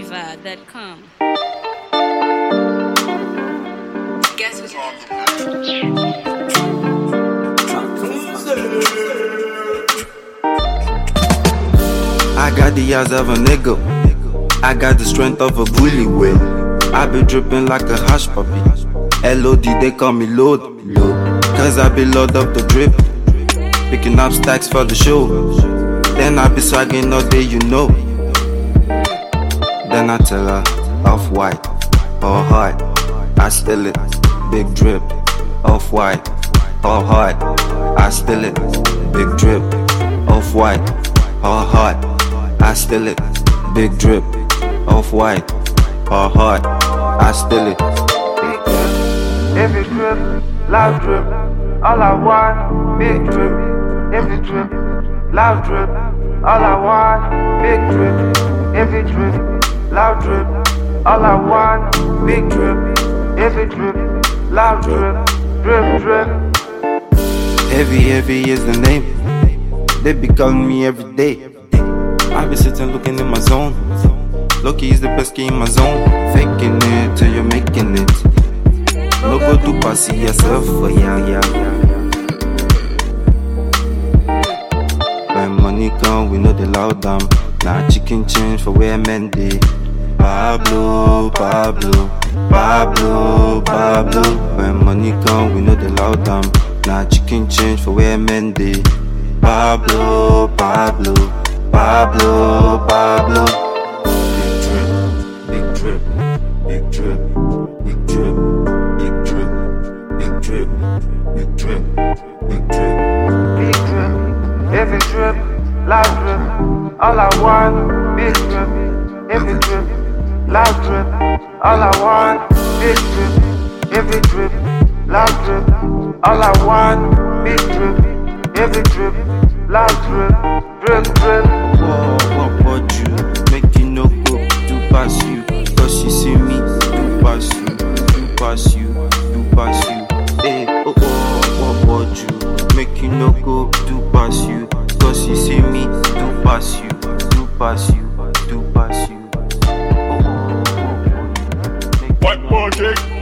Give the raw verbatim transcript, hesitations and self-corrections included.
flavor dot com. Guess what's on I got the eyes of a nigga. I got the strength of a bully whale. I be dripping like a hush puppy. L O D, they call me load, load. Cause I be load up the drip. Picking up stacks for the show. Then I be swagging all day, you know. Then I tell her, off-white, all hard, I still it, big drip. Off-white, all hard, I still it, big drip. Off-white, all hard, I still it, big drip. Off-white, all hard, I still it. Every drip, loud drip, all I want, big drip. Every drip, loud drip, all I want, big drip. Every drip, loud drip, all I want, big drip. Every drip, loud drip, drip, drip. Heavy, heavy is the name. They be calling me every day. I be sitting looking in my zone. Loki is the best key in my zone. Faking it till you're making it. No go to pass yourself for yeah, yeah, yeah. When money come, we know the loud damn. Now chicken change for where men dey. Pablo, Pablo, Pablo, Pablo. When money come, we know the loud damn. Now chicken change for where men dey. Pablo, Pablo, Pablo, Pablo. Big drip, big drip, big drip, big drip, big drip, big drip, big drip, big drip. Big drip, every drip, loud drip, all I want, big drip. Every drip, loud drip, all I want, big drip. Every drip, loud drip, all I want, big drip. Every drip, loud drip, drip, drip. Whoa, what about you? Make you no go do pass you. Cause she see me, do pass you, do pass you, do pass you. Hey, oh, oh, what about you? Make you no go do pass you. Cause she see me, do pass you, do pass you, do pass you. Oh, oh, oh, oh. What project?